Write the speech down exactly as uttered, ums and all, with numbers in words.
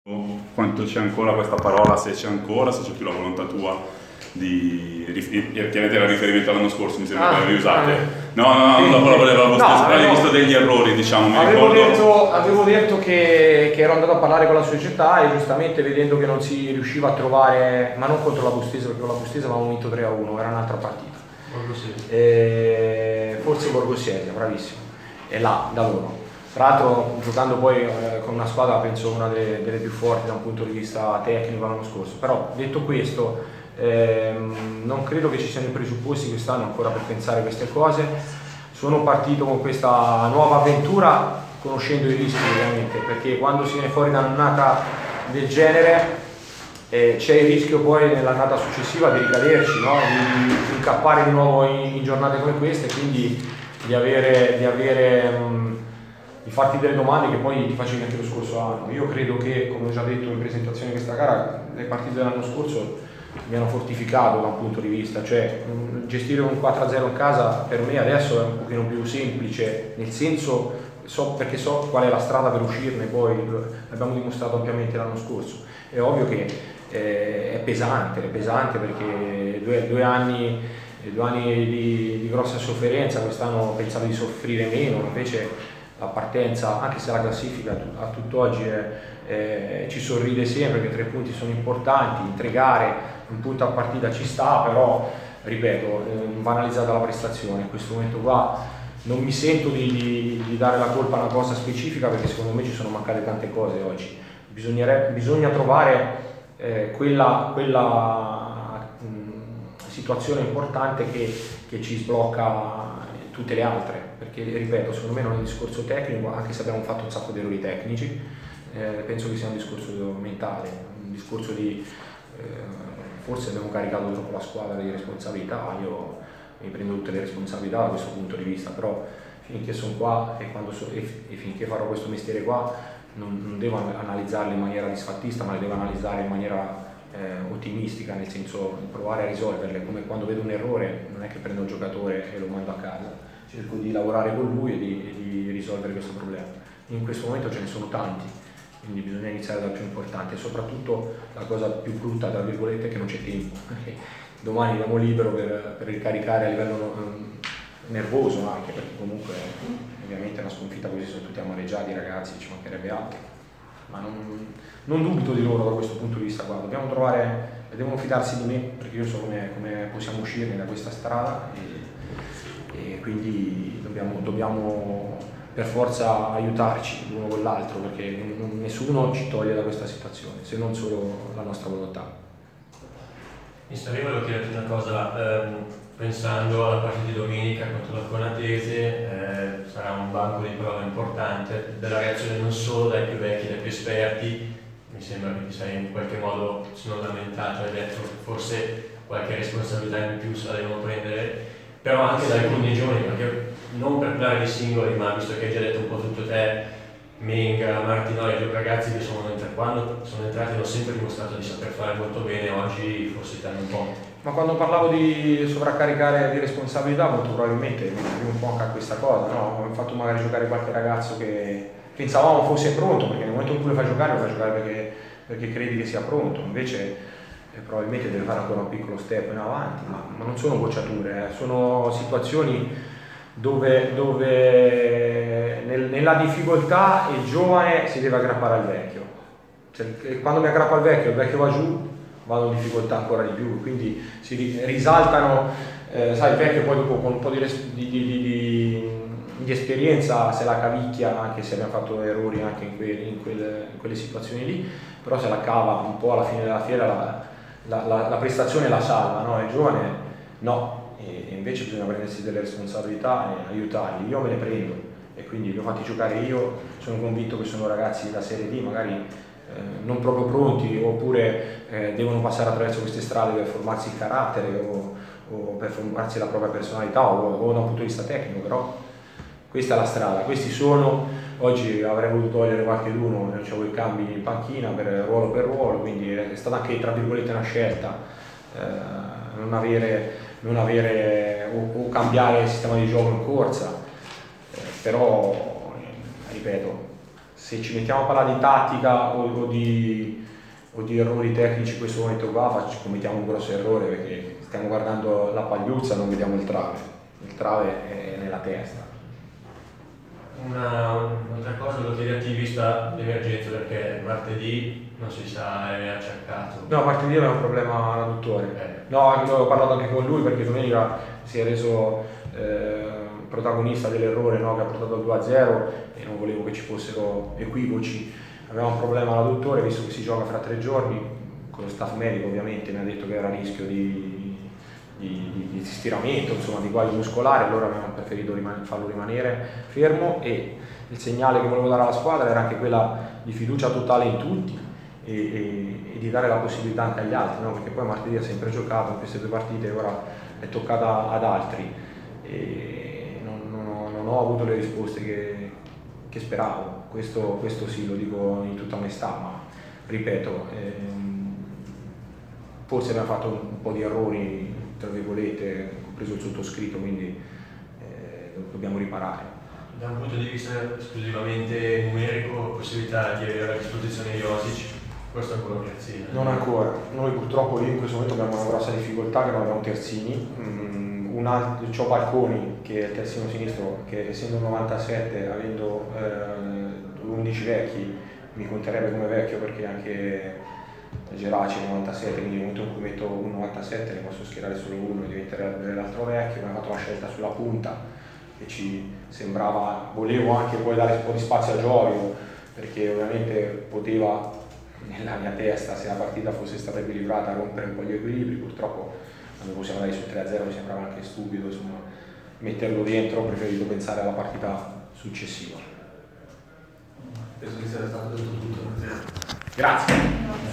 Quanto c'è ancora questa parola, se c'è ancora, se c'è più la volontà tua di chiaramente era riferimento all'anno scorso, mi sembra Ah, che l'avevi usate. ah, No, no, no, sì, non la volevo no, stesso, avevi avevo- visto degli errori, diciamo, mi Avevo ricordo. detto, avevo detto che, che ero andato a parlare con la società e giustamente vedendo che non si riusciva a trovare, ma non contro la Bustesa, perché con la Bustesa avevamo vinto tre a uno, era un'altra partita. E forse Borgosesia, bravissimo, è là, da loro. Tra l'altro giocando poi eh, con una squadra penso una delle, delle più forti da un punto di vista tecnico l'anno scorso. Però detto questo, ehm, non credo che ci siano i presupposti quest'anno ancora per pensare queste cose. Sono partito con questa nuova avventura conoscendo i rischi ovviamente, perché quando si viene fuori da un'annata del genere eh, c'è il rischio poi nell'annata successiva di ricaderci, no? di, di incappare di nuovo in, in giornate come queste, quindi di avere, di avere mh, di farti delle domande che poi ti facevi anche lo scorso anno. Io credo che, come ho già detto in presentazione di questa gara, le partite dell'anno scorso mi hanno fortificato da un punto di vista, cioè mh, gestire un quattro a zero in casa per me adesso è un pochino più semplice, nel senso so, perché so qual è la strada per uscirne, poi l'abbiamo dimostrato ampiamente l'anno scorso. È ovvio che eh, è pesante, è pesante perché due, due anni, due anni di, di grossa sofferenza, quest'anno pensavo di soffrire meno, invece la partenza, anche se la classifica a tutt'oggi è, eh, ci sorride sempre, perché tre punti sono importanti, in tre gare un punto a partita ci sta, però ripeto, eh, va analizzata la prestazione. In questo momento qua non mi sento di, di, di dare la colpa a una cosa specifica, perché secondo me ci sono mancate tante cose oggi. Bisogna trovare eh, quella, quella mh, situazione importante che, che ci sblocca tutte le altre, perché ripeto, secondo me non è un discorso tecnico, anche se abbiamo fatto un sacco di errori tecnici, eh, penso che sia un discorso mentale, un discorso di eh, forse abbiamo caricato troppo la squadra di responsabilità. Io mi prendo tutte le responsabilità da questo punto di vista, però finché sono qua e, quando so, e, e finché farò questo mestiere qua non, non devo analizzarle in maniera disfattista, ma le devo analizzare in maniera eh, ottimistica, nel senso di provare a risolverle. Come quando vedo un errore non è che prendo il giocatore e lo mando a casa, cerco di lavorare con lui e di, e di risolvere questo problema. In questo momento ce ne sono tanti, quindi bisogna iniziare dal più importante, e soprattutto la cosa più brutta tra virgolette è che non c'è tempo, perché domani andiamo libero per, per ricaricare a livello um, nervoso anche, perché comunque ovviamente è una sconfitta, così sono tutti amareggiati i ragazzi, ci mancherebbe altro, ma non, non dubito di loro da questo punto di vista qua. Dobbiamo trovare, devono fidarsi di me, perché io so come, come possiamo uscirne da questa strada, e, e quindi dobbiamo, dobbiamo per forza aiutarci l'uno con l'altro, perché non, nessuno ci toglie da questa situazione, se non solo la nostra volontà. Mister, io volevo chiederti una cosa, ehm, pensando alla partita di domenica contro la Conatese, eh, sarà un banco di prova importante, della reazione non solo dai più vecchi, dai più esperti. Mi sembra che ti sei in qualche modo, se non lamentato, hai detto forse qualche responsabilità in più se la devono prendere, però anche da alcuni giovani, perché non per parlare di singoli, ma visto che hai già detto un po' tutto te, Menga, Martinoli, due ragazzi che sono entrati, quando sono entrati hanno sempre dimostrato di saper fare molto bene, oggi forse ti hanno un po'. Ma quando parlavo di sovraccaricare di responsabilità, molto probabilmente mi riferivo un po' anche a questa cosa, no? Ho fatto magari giocare qualche ragazzo che pensavamo fosse pronto, perché nel momento in cui lo fai giocare, lo fai giocare perché, perché credi che sia pronto, invece eh, probabilmente deve fare ancora un piccolo step in avanti, ma, ma non sono bocciature, eh. Sono situazioni dove, dove nel, nella difficoltà il giovane si deve aggrappare al vecchio. Cioè, quando mi aggrappo al vecchio, il vecchio va giù, vado in difficoltà ancora di più, quindi si risaltano, eh, sai, il vecchio poi dopo con un po' di, di, di, di, di esperienza se la cavicchia, anche se abbiamo fatto errori anche in, que, in, quelle, in quelle situazioni lì, però se la cava un po' alla fine della fiera, la, la, la, la prestazione la salva, no? Il giovane no, e invece bisogna prendersi delle responsabilità e aiutarli. Io me ne prendo e quindi li ho fatti giocare io, sono convinto che sono ragazzi da Serie D magari eh, non proprio pronti, oppure eh, devono passare attraverso queste strade per formarsi il carattere o, o per formarsi la propria personalità o, o da un punto di vista tecnico, però questa è la strada, questi sono. Oggi avrei voluto togliere qualcheduno, c'avevo i cambi in panchina per ruolo per ruolo, quindi è stata anche tra virgolette una scelta eh, non avere non avere o, o cambiare il sistema di gioco in corsa, eh, però ripeto, se ci mettiamo a parlare di tattica o, o, di, o di errori tecnici in questo momento qua, faccio, commettiamo un grosso errore, perché stiamo guardando la pagliuzza e non vediamo il trave, il trave è nella testa. Una, un'altra cosa lo chiedi a te vista l'emergenza, perché martedì non si sa, è acciaccato. No, martedì aveva un problema all'adduttore. Eh. No, ho parlato anche con lui perché domenica si è reso eh, protagonista dell'errore, no, che ha portato al due a zero, e non volevo che ci fossero equivoci. Aveva un problema all'adduttore, visto che si gioca fra tre giorni, con lo staff medico ovviamente mi ha detto che era a rischio di, di, di, di stiramento, insomma di guaio muscolare, allora avevamo preferito riman- farlo rimanere fermo, e il segnale che volevo dare alla squadra era anche quella di fiducia totale in tutti e, e, e di dare la possibilità anche agli altri, no? Perché poi martedì ha sempre giocato in queste due partite, ora è toccata ad altri e non, non, ho, non ho avuto le risposte che, che speravo, questo, questo sì, lo dico in tutta onestà, ma ripeto, ehm, forse abbiamo fatto un po' di errori, tra virgolette, compreso il sottoscritto, quindi eh, dobbiamo riparare. Da un punto di vista esclusivamente numerico, possibilità di avere a disposizione Josic, questo è ancora un terzino? Non ancora, noi purtroppo lì in questo momento abbiamo una grossa difficoltà che non abbiamo terzini. Mm, un altro, c'ho Balconi che è il terzino sinistro, che essendo un novantasette, avendo eh, undici vecchi, mi conterebbe come vecchio, perché anche Geraci è novantasette, quindi nel momento in cui metto un novantasette ne posso schierare solo uno e diventerebbe l'altro vecchio. Abbiamo fatto una scelta sulla punta che ci sembrava, volevo anche poi dare un po' di spazio a Gioio, perché ovviamente poteva nella mia testa, se la partita fosse stata equilibrata, rompere un po' gli equilibri. Purtroppo quando possiamo andare sul tre a zero mi sembrava anche stupido, insomma, metterlo dentro. Ho preferito pensare alla partita successiva. Penso che sia stato tutto. Grazie.